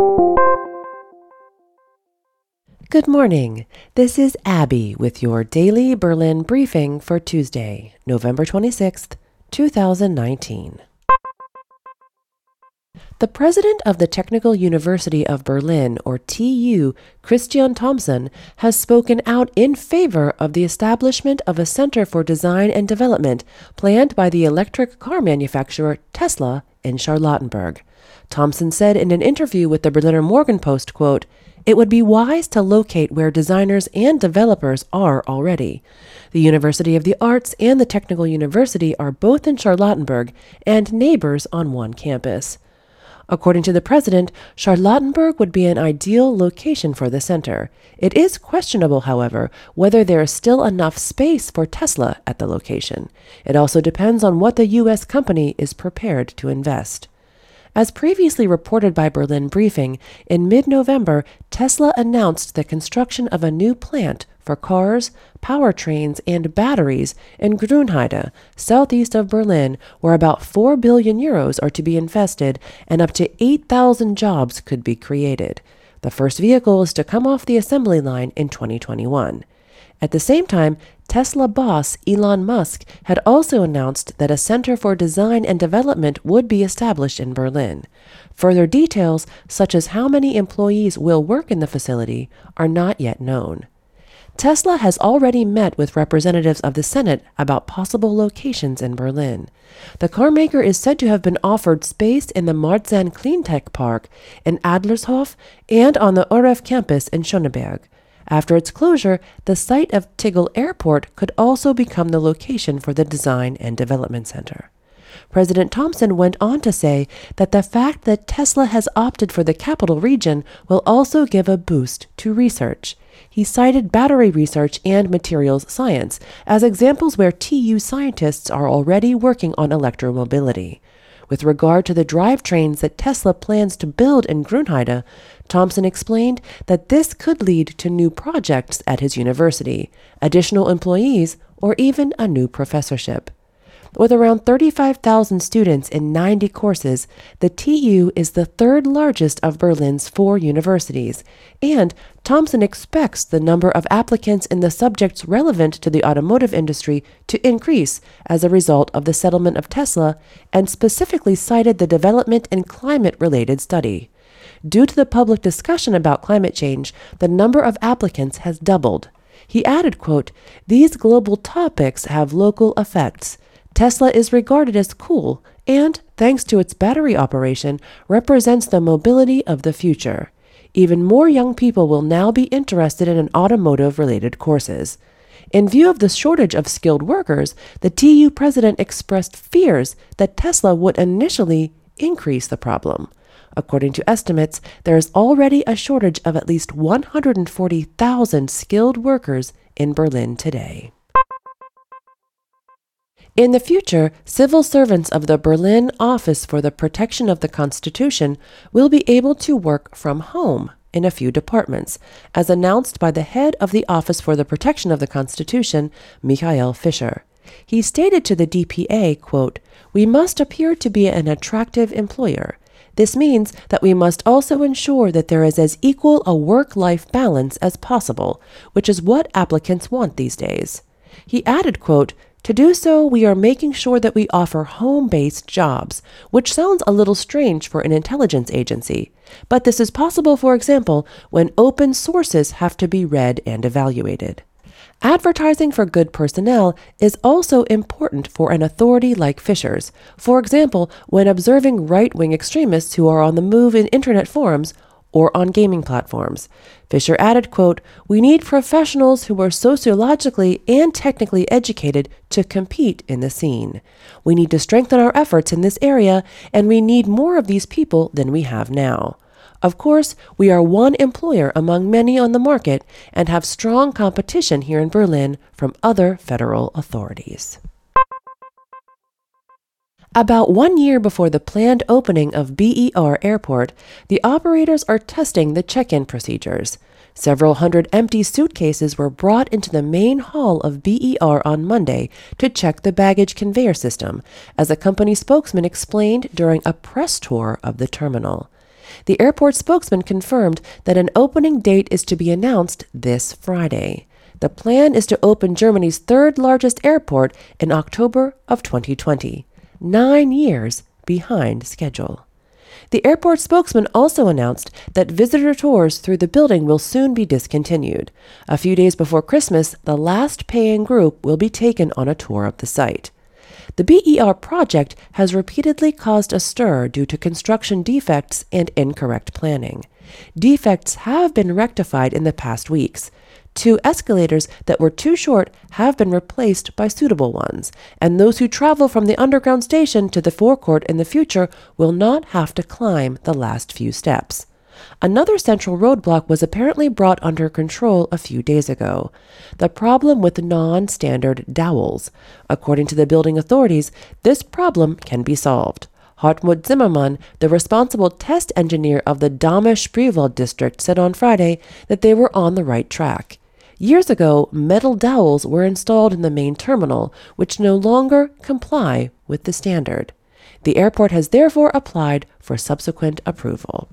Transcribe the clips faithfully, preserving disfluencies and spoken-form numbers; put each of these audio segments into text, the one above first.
Good morning. This is Abby with your daily Berlin briefing for Tuesday, November twenty-sixth, two thousand nineteen. The president of the Technical University of Berlin, or T U, Christian Thomsen, has spoken out in favor of the establishment of a Center for Design and Development planned by the electric car manufacturer Tesla in Charlottenburg. Thomsen said in an interview with the Berliner Morgenpost, quote, "It would be wise to locate where designers and developers are already. The University of the Arts and the Technical University are both in Charlottenburg and neighbors on one campus." According to the president, Charlottenburg would be an ideal location for the center. It is questionable, however, whether there is still enough space for Tesla at the location. It also depends on what the U S company is prepared to invest. As previously reported by Berlin Briefing, in mid-November, Tesla announced the construction of a new plant for cars, powertrains, and batteries in Grünheide, southeast of Berlin, where about four billion euros are to be invested and up to eight thousand jobs could be created. The first vehicle is to come off the assembly line in twenty twenty-one. At the same time, Tesla boss Elon Musk had also announced that a Center for Design and Development would be established in Berlin. Further details, such as how many employees will work in the facility, are not yet known. Tesla has already met with representatives of the Senate about possible locations in Berlin. The carmaker is said to have been offered space in the Marzahn Cleantech Park in Adlershof and on the O R F campus in Schöneberg. After its closure, the site of Tegel Airport could also become the location for the Design and Development Center. President Thomsen went on to say that the fact that Tesla has opted for the capital region will also give a boost to research. He cited battery research and materials science as examples where T U scientists are already working on electromobility. With regard to the drivetrains that Tesla plans to build in Grünheide, Thomsen explained that this could lead to new projects at his university, additional employees, or even a new professorship. With around thirty-five thousand students in ninety courses, the T U is the third largest of Berlin's four universities, and Thomsen expects the number of applicants in the subjects relevant to the automotive industry to increase as a result of the settlement of Tesla, and specifically cited the development and climate-related study. Due to the public discussion about climate change, the number of applicants has doubled. He added, quote, "These global topics have local effects. Tesla is regarded as cool and, thanks to its battery operation, represents the mobility of the future. Even more young people will now be interested in automotive-related courses." In view of the shortage of skilled workers, the T U president expressed fears that Tesla would initially increase the problem. According to estimates, there is already a shortage of at least one hundred forty thousand skilled workers in Berlin today. In the future, civil servants of the Berlin Office for the Protection of the Constitution will be able to work from home in a few departments, as announced by the head of the Office for the Protection of the Constitution, Michael Fischer. He stated to the D P A, quote, "We must appear to be an attractive employer. This means that we must also ensure that there is as equal a work-life balance as possible, which is what applicants want these days." He added, quote, "To do so, we are making sure that we offer home-based jobs, which sounds a little strange for an intelligence agency. But this is possible, for example, when open sources have to be read and evaluated." Advertising for good personnel is also important for an authority like Fischer's, for example, when observing right-wing extremists who are on the move in internet forums or on gaming platforms. Fischer added, quote, "We need professionals who are sociologically and technically educated to compete in the scene. We need to strengthen our efforts in this area, and we need more of these people than we have now. Of course, we are one employer among many on the market and have strong competition here in Berlin from other federal authorities." About one year before the planned opening of B E R Airport, the operators are testing the check-in procedures. Several hundred empty suitcases were brought into the main hall of B E R on Monday to check the baggage conveyor system, as a company spokesman explained during a press tour of the terminal. The airport spokesman confirmed that an opening date is to be announced this Friday. The plan is to open Germany's third largest airport in October of twenty twenty, nine years behind schedule. The airport spokesman also announced that visitor tours through the building will soon be discontinued. A few days before Christmas, the last paying group will be taken on a tour of the site. The B E R project has repeatedly caused a stir due to construction defects and incorrect planning. Defects have been rectified in the past weeks. Two escalators that were too short have been replaced by suitable ones, and those who travel from the underground station to the forecourt in the future will not have to climb the last few steps. Another central roadblock was apparently brought under control a few days ago: the problem with non-standard dowels. According to the building authorities, this problem can be solved. Hartmut Zimmermann, the responsible test engineer of the Dahme-Spreewald district, said on Friday that they were on the right track. Years ago, metal dowels were installed in the main terminal, which no longer comply with the standard. The airport has therefore applied for subsequent approval.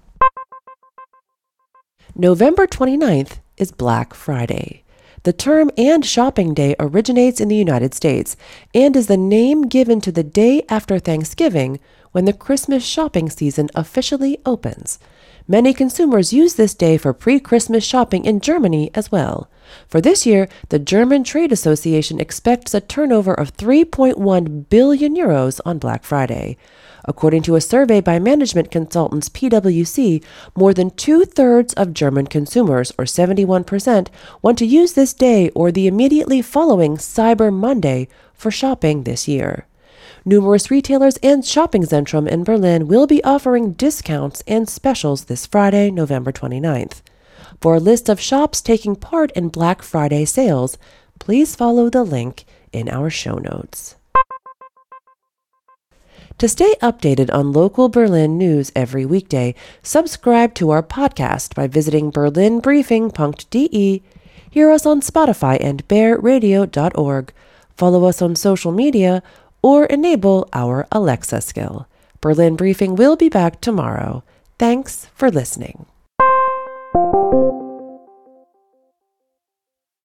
November twenty-ninth is Black Friday. The term and shopping day originates in the United States and is the name given to the day after Thanksgiving, when the Christmas shopping season officially opens. Many consumers use this day for pre-Christmas shopping in Germany as well. For this year, the German Trade Association expects a turnover of three point one billion euros on Black Friday. According to a survey by management consultants PwC, more than two-thirds of German consumers, or seventy-one percent, want to use this day or the immediately following Cyber Monday for shopping this year. Numerous retailers and shopping zentrum in Berlin will be offering discounts and specials this Friday, November twenty-ninth. For a list of shops taking part in Black Friday sales, please follow the link in our show notes. To stay updated on local Berlin news every weekday, subscribe to our podcast by visiting berlin briefing dot d e, hear us on Spotify and bear radio dot org, follow us on social media, or enable our Alexa skill. Berlin Briefing will be back tomorrow. Thanks for listening.